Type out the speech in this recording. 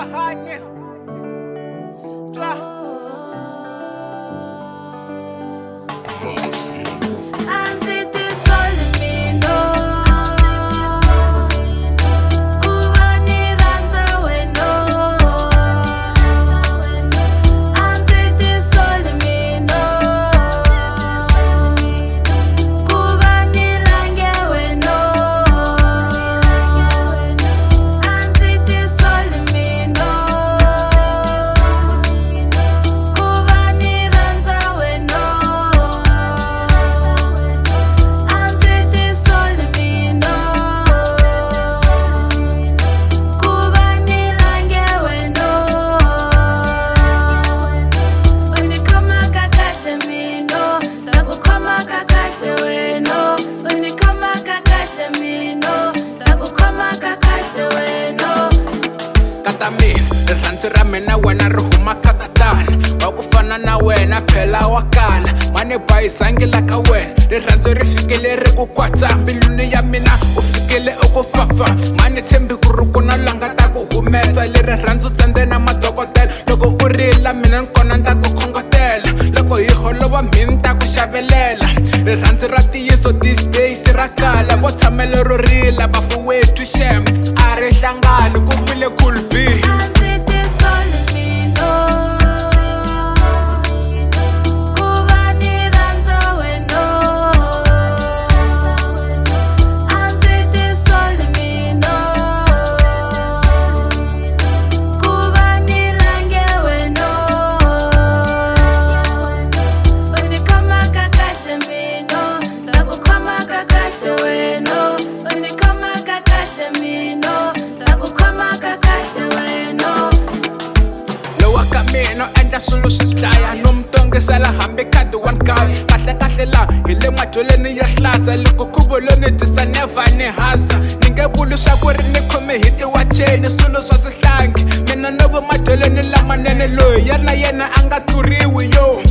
hanye twa rirhandzu ra mina wena ri huma kakatana wa ku fana na wena phela wa kala mane bayizangi la ka wena rirhandzu ri fikele ri ku kwatsa mbilwini ya mina u fikele ku fafa mane tshembi ku ri ku na langa ta ku humesa le rirhandzu tsende na madokodela loko u rila mina nkona nta ku khongotela loko hi holova mhini ta ku xavelela rirhandzu ra tiyiso these days ra kala vo tshamele ro rila bafu wethu shem a ri hlangani ku vile cool b no enda swilo swi dlaya no mtongesela hambi khadi wa nkaya kahle la hi le madyoleni ya hlasa loko khuvoloni tisa neva ni hasa ni nge vuli swa ku ri ni khome hi tiwacheni swilo swa swihlangi mina no vo madyoleni lamanene loyi yena a nga tluriwi yo